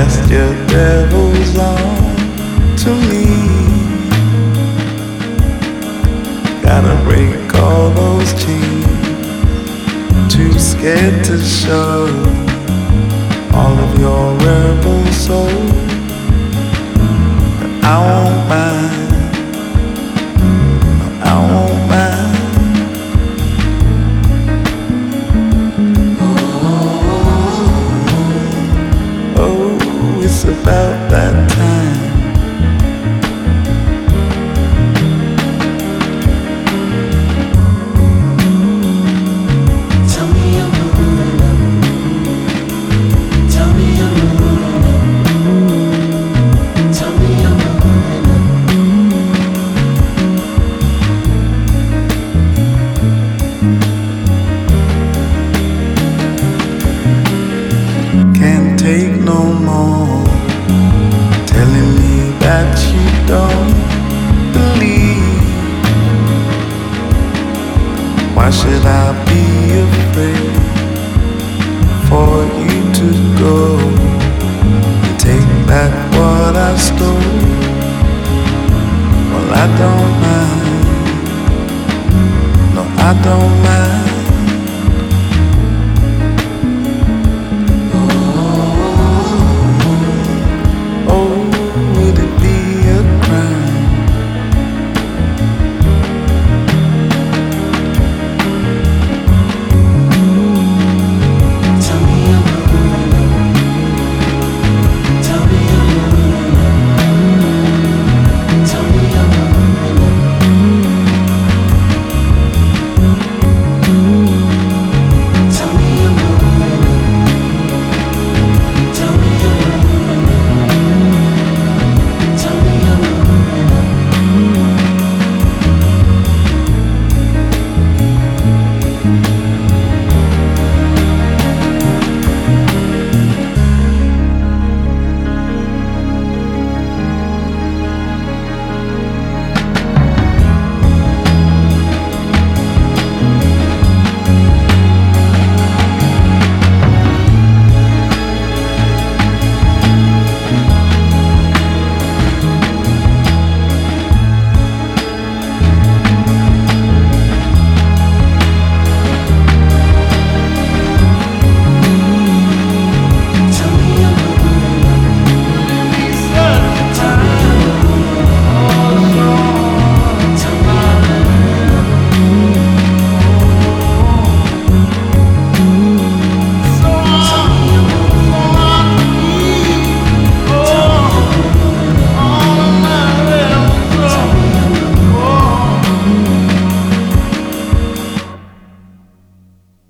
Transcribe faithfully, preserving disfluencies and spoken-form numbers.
cast your devils on to me. Gotta break all those chains, too scared to show all of your rebel soul. But I won't mind, I won't mind. Oh, it's about that time. Tell me I'm moving up. Tell me I'm moving up. Tell me I'm moving up. Can't take no more telling me that you don't believe. Why should I be afraid for you to go and take back what I stole? Well, I don't mind, no, I don't mind.